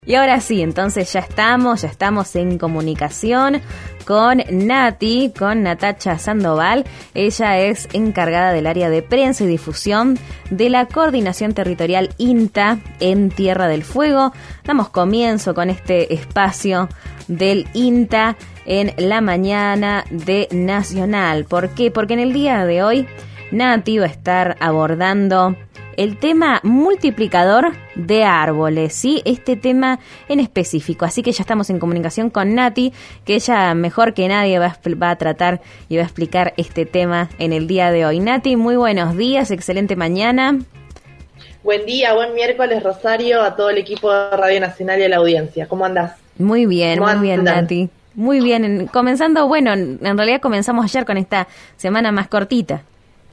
Y ahora sí, entonces ya estamos en comunicación con Nati, con Natacha Sandoval. Ella es encargada del área de prensa y difusión de la Coordinación Territorial INTA en Tierra del Fuego. Damos comienzo con este espacio del INTA en la mañana de Nacional. ¿Por qué? Porque en el día de hoy Nati va a estar abordando el tema multiplicador de árboles, ¿sí? Este tema en específico. Así que ya estamos en comunicación con Nati, que ella mejor que nadie va a tratar y va a explicar este tema en el día de hoy. Nati, muy buenos días, excelente mañana. Buen día, buen miércoles, Rosario, a todo el equipo de Radio Nacional y a la audiencia. ¿Cómo andás? Muy bien, Nati. Muy bien. Comenzando, bueno, en realidad comenzamos ayer con esta semana más cortita.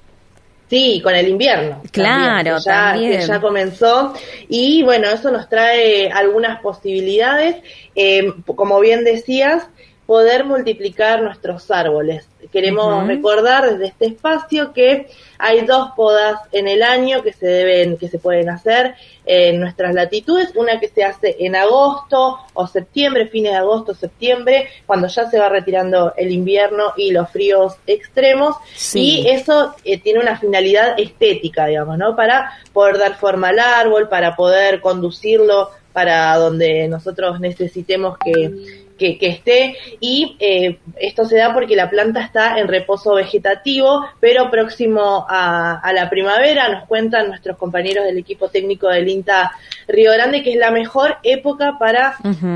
Sí, con el invierno. Claro, también. Que ya comenzó. Y bueno, eso nos trae algunas posibilidades. Como bien decías, poder multiplicar nuestros árboles. Queremos recordar desde este espacio que hay 2 podas en el año que se pueden hacer en nuestras latitudes. Una que se hace en agosto o septiembre, fines de agosto, septiembre, cuando ya se va retirando el invierno y los fríos extremos. Sí. Y eso tiene una finalidad estética, digamos, ¿no? Para poder dar forma al árbol, para poder conducirlo para donde nosotros necesitemos que esté, y esto se da porque la planta está en reposo vegetativo, pero próximo a la primavera. Nos cuentan nuestros compañeros del equipo técnico del INTA Río Grande que es la mejor época para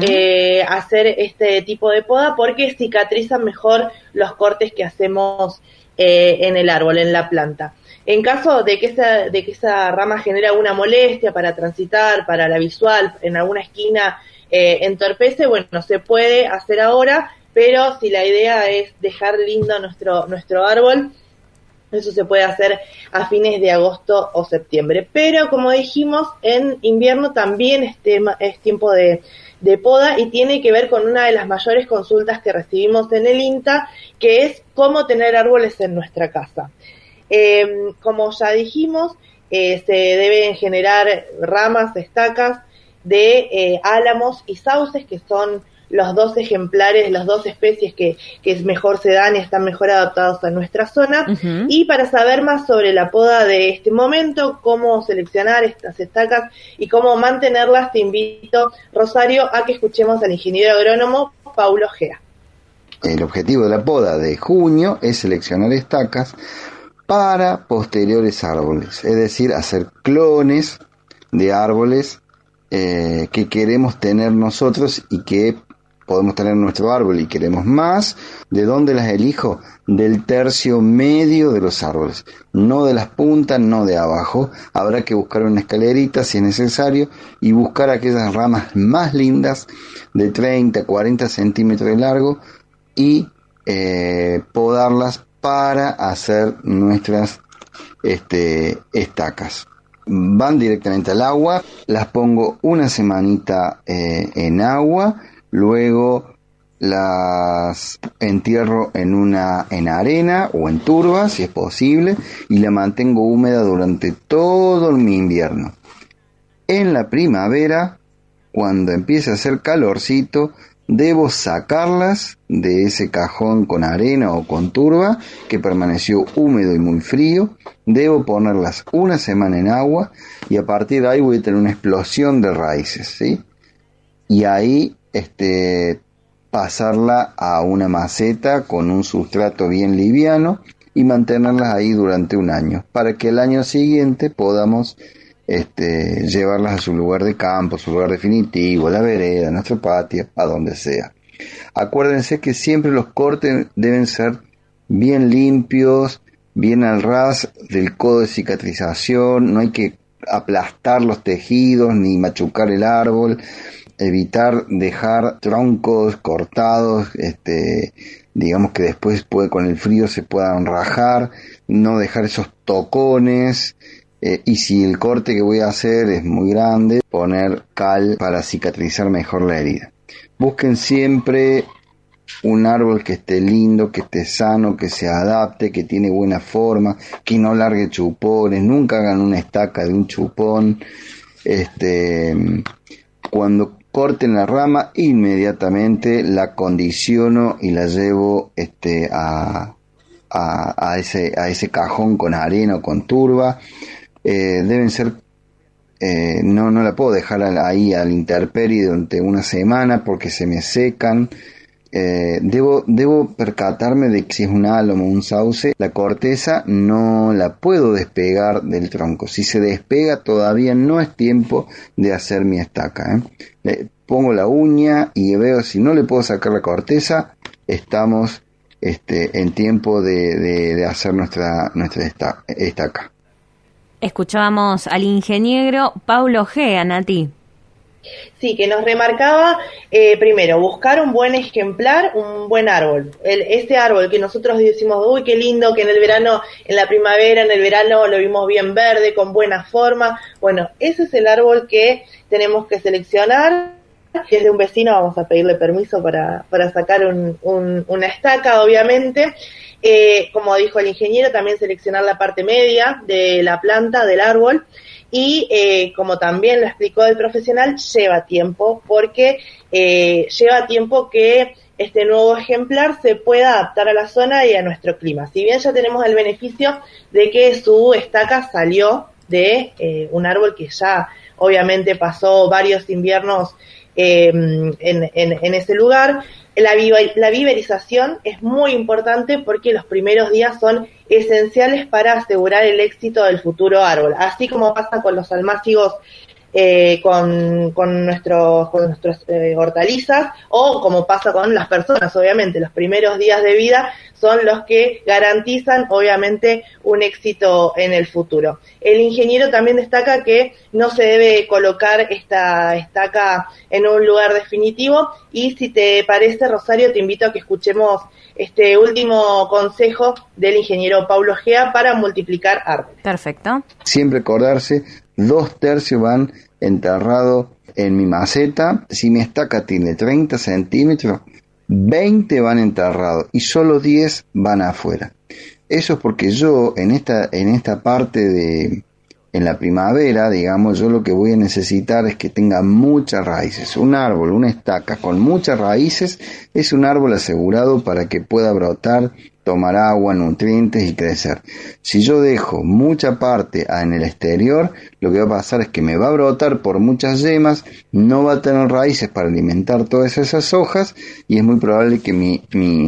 hacer este tipo de poda, porque cicatrizan mejor los cortes que hacemos en el árbol, en la planta. En caso de que esa rama genere alguna molestia para transitar, para la visual, en alguna esquina entorpece, bueno, se puede hacer ahora, pero si la idea es dejar lindo nuestro árbol, eso se puede hacer a fines de agosto o septiembre. Pero como dijimos, en invierno también es tiempo de poda, y tiene que ver con una de las mayores consultas que recibimos en el INTA, que es cómo tener árboles en nuestra casa. Como ya dijimos, se deben generar ramas, estacas de álamos y sauces, que son los 2 ejemplares, las 2 especies que mejor se dan y están mejor adaptados a nuestra zona. Y para saber más sobre la poda de este momento, cómo seleccionar estas estacas y cómo mantenerlas, te invito, Rosario, a que escuchemos al ingeniero agrónomo Paulo Gea. El objetivo de la poda de junio es seleccionar estacas para posteriores árboles, es decir, hacer clones de árboles que queremos tener nosotros y que podemos tener nuestro árbol y queremos más. ¿De dónde las elijo? Del tercio medio de los árboles, no de las puntas, no de abajo. Habrá que buscar una escalerita si es necesario y buscar aquellas ramas más lindas de 30, 40 centímetros de largo y podarlas para hacer nuestras estacas. Van directamente al agua, las pongo una semanita en agua, luego las entierro en arena o en turba si es posible, y la mantengo húmeda durante todo mi invierno. En la primavera, cuando empiece a hacer calorcito, debo sacarlas de ese cajón con arena o con turba que permaneció húmedo y muy frío. Debo ponerlas una semana en agua y a partir de ahí voy a tener una explosión de raíces, ¿sí? Y ahí pasarla a una maceta con un sustrato bien liviano y mantenerlas ahí durante un año para que el año siguiente podamos llevarlas a su lugar de campo, su lugar definitivo, a la vereda, a nuestro patio, a donde sea. Acuérdense que siempre los cortes deben ser bien limpios, bien al ras del codo de cicatrización. No hay que aplastar los tejidos ni machucar el árbol. Evitar dejar troncos cortados, digamos que después con el frío se puedan rajar. No dejar esos tocones. Y si el corte que voy a hacer es muy grande, poner cal para cicatrizar mejor la herida. Busquen siempre un árbol que esté lindo, que esté sano, que se adapte, que tiene buena forma, que no largue chupones. Nunca hagan una estaca de un chupón. Cuando corten la rama, inmediatamente la condiciono y la llevo a ese cajón con arena o con turba. Deben ser, no la puedo dejar ahí a la intemperie durante una semana porque se me secan. Debo percatarme de que si es un álamo o un sauce, la corteza no la puedo despegar del tronco. Si se despega, todavía no es tiempo de hacer mi estaca. Le pongo la uña y veo si no le puedo sacar la corteza, estamos en tiempo de hacer nuestra estaca. Escuchábamos al ingeniero Paulo Gea, Nati. Sí, que nos remarcaba, primero, buscar un buen ejemplar, un buen árbol. Ese árbol que nosotros decimos, uy, qué lindo, que en el verano, en la primavera, en el verano lo vimos bien verde, con buena forma. Bueno, ese es el árbol que tenemos que seleccionar. Si es de un vecino, vamos a pedirle permiso para sacar una estaca, obviamente. Como dijo el ingeniero, también seleccionar la parte media de la planta, del árbol. Y como también lo explicó el profesional, lleva tiempo, porque lleva tiempo que este nuevo ejemplar se pueda adaptar a la zona y a nuestro clima. Si bien ya tenemos el beneficio de que su estaca salió de un árbol que ya obviamente pasó varios inviernos en ese lugar, la viverización es muy importante porque los primeros días son esenciales para asegurar el éxito del futuro árbol. Así como pasa con los almácigos, con nuestros hortalizas, o como pasa con las personas, obviamente, los primeros días de vida son los que garantizan, obviamente, un éxito en el futuro. El ingeniero también destaca que no se debe colocar esta estaca en un lugar definitivo, y si te parece, Rosario, te invito a que escuchemos este último consejo del ingeniero Paulo Gea para multiplicar árboles. Perfecto. Siempre acordarse, 2/3 van enterrados en mi maceta. Si mi estaca tiene 30 centímetros, 20 van enterrados y solo 10 van afuera. Eso es porque yo en esta parte en la primavera, digamos, yo lo que voy a necesitar es que tenga muchas raíces. Un árbol, una estaca con muchas raíces es un árbol asegurado para que pueda brotar, tomar agua, nutrientes y crecer. Si yo dejo mucha parte en el exterior, lo que va a pasar es que me va a brotar por muchas yemas, no va a tener raíces para alimentar todas esas hojas y es muy probable que mi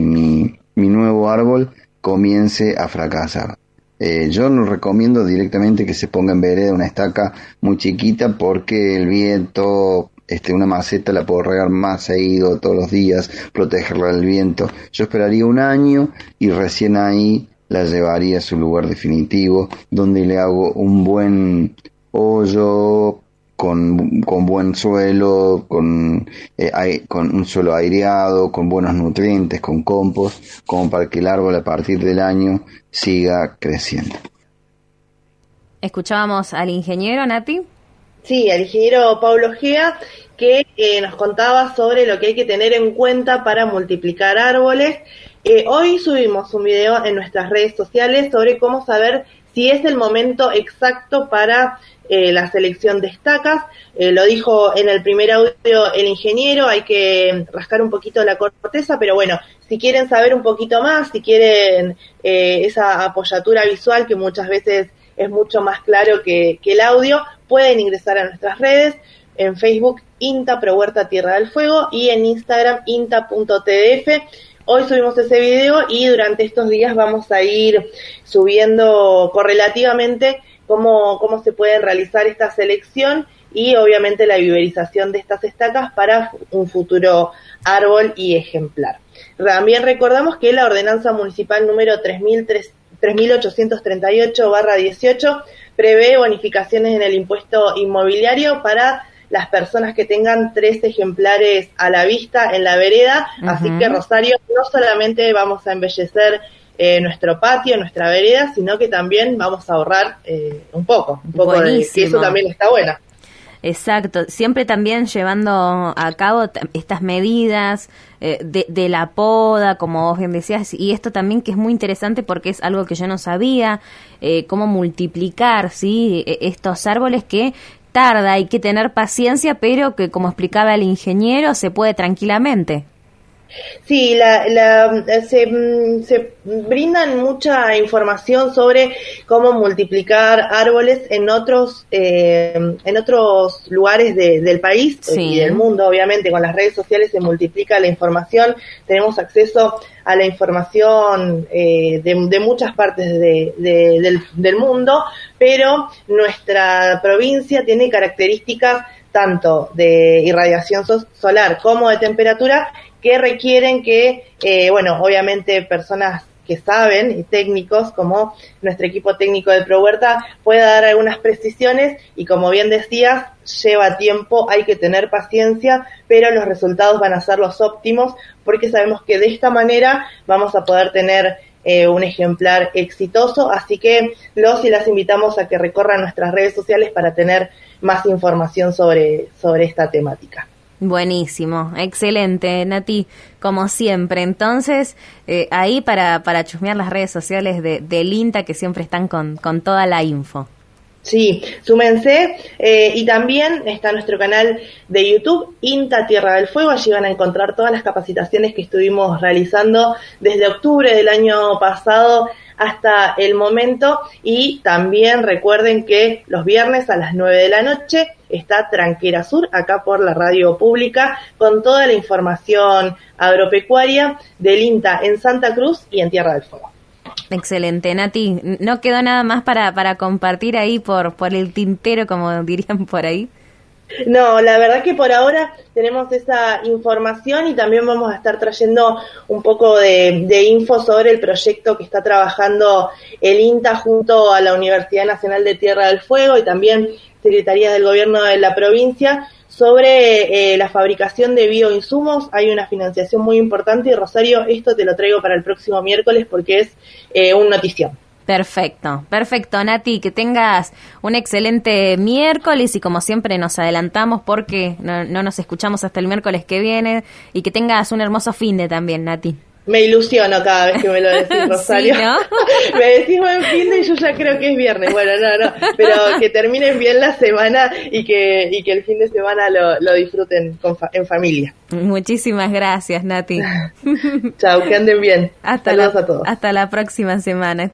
nuevo árbol comience a fracasar. Yo no recomiendo directamente que se ponga en vereda una estaca muy chiquita porque el viento, una maceta la puedo regar más seguido todos los días, protegerla del viento. Yo esperaría un año y recién ahí la llevaría a su lugar definitivo, donde le hago un buen hoyo con buen suelo, con un suelo aireado, con buenos nutrientes, con compost, como para que el árbol a partir del año siga creciendo. ¿Escuchábamos al ingeniero, Nati? Sí, al ingeniero Paulo Gea, que nos contaba sobre lo que hay que tener en cuenta para multiplicar árboles. Hoy subimos un video en nuestras redes sociales sobre cómo saber si es el momento exacto para la selección de estacas. Lo dijo en el primer audio el ingeniero, hay que rascar un poquito la corteza, pero bueno, si quieren saber un poquito más, si quieren esa apoyatura visual que muchas veces es mucho más claro que el audio, pueden ingresar a nuestras redes, en Facebook INTA Pro Huerta Tierra del Fuego y en Instagram inta.tdf. Hoy subimos ese video y durante estos días vamos a ir subiendo correlativamente cómo se puede realizar esta selección y obviamente la viverización de estas estacas para un futuro árbol y ejemplar. También recordamos que la ordenanza municipal número 3838/18 prevé bonificaciones en el impuesto inmobiliario para las personas que tengan 3 ejemplares a la vista en la vereda. Uh-huh. Así que, Rosario, no solamente vamos a embellecer nuestro patio, nuestra vereda, sino que también vamos a ahorrar un poco de que eso también está bueno. Exacto, siempre también llevando a cabo estas medidas de la poda, como vos bien decías, y esto también que es muy interesante porque es algo que yo no sabía, cómo multiplicar, ¿sí? Estos árboles que tarda, hay que tener paciencia, pero que, como explicaba el ingeniero, se puede tranquilamente. Sí, se brindan mucha información sobre cómo multiplicar árboles en otros lugares del país y del mundo. Obviamente, con las redes sociales se multiplica la información. Tenemos acceso a la información de muchas partes del mundo, pero nuestra provincia tiene características tanto de irradiación solar como de temperatura que requieren que, obviamente personas que saben y técnicos como nuestro equipo técnico de ProHuerta pueda dar algunas precisiones y, como bien decías, lleva tiempo, hay que tener paciencia, pero los resultados van a ser los óptimos porque sabemos que de esta manera vamos a poder tener un ejemplar exitoso, así que los y las invitamos a que recorran nuestras redes sociales para tener más información sobre esta temática. Buenísimo, excelente, Nati, como siempre. Entonces, ahí para chusmear las redes sociales del INTA, que siempre están con toda la info. Sí, súmense, y también está nuestro canal de YouTube, INTA Tierra del Fuego. Allí van a encontrar todas las capacitaciones que estuvimos realizando desde octubre del año pasado hasta el momento, y también recuerden que los viernes a las 9 de la noche está Tranquera Sur, acá por la radio pública, con toda la información agropecuaria del INTA en Santa Cruz y en Tierra del Fuego. Excelente, Nati. ¿No quedó nada más para compartir ahí por el tintero, como dirían por ahí? No, la verdad que por ahora tenemos esa información y también vamos a estar trayendo un poco de info sobre el proyecto que está trabajando el INTA junto a la Universidad Nacional de Tierra del Fuego y también Secretaría del Gobierno de la provincia sobre la fabricación de bioinsumos. Hay una financiación muy importante y, Rosario, esto te lo traigo para el próximo miércoles porque es un notición. Perfecto, Nati, que tengas un excelente miércoles y, como siempre, nos adelantamos porque no nos escuchamos hasta el miércoles que viene, y que tengas un hermoso fin de también, Nati. Me ilusiono cada vez que me lo decís, Rosario. Sí, ¿no? Me decís buen fin de y yo ya creo que es viernes. Bueno, no, pero que terminen bien la semana y que el fin de semana lo disfruten en familia. Muchísimas gracias, Nati. Chao, que anden bien. Saludos a todos. Hasta la próxima semana.